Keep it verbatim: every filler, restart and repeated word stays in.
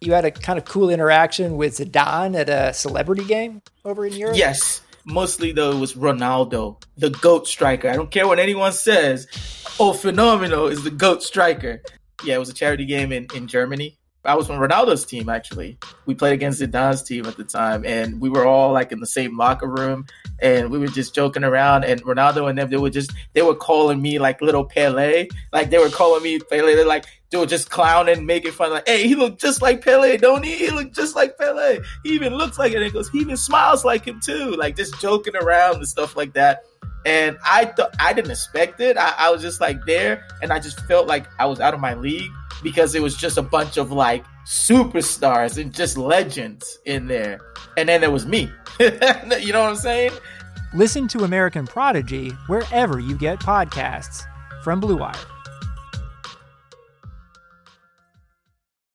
you had a kind of cool interaction with Zidane at a celebrity game over in Europe? Yes. Mostly, though, it was Ronaldo, the GOAT striker. I don't care what anyone says. Oh, Phenomenal is the GOAT striker. Yeah, it was a charity game in, in Germany. I was from Ronaldo's team, actually. We played against Zidane's team at the time, and we were all like in the same locker room, and we were just joking around. And Ronaldo and them, they were just, they were calling me like little Pele. Like they were calling me Pele. They're like, they were just clowning, making fun. Like, hey, he looked just like Pele, don't he? He looked just like Pele. He even looks like it. And he goes, he even smiles like him too. Like just joking around and stuff like that. And I thought I didn't expect it. I, I was just like there, and I just felt like I was out of my league because it was just a bunch of like superstars and just legends in there. And then there was me. You know what I'm saying? Listen to American Prodigy wherever you get podcasts from Blue Wire.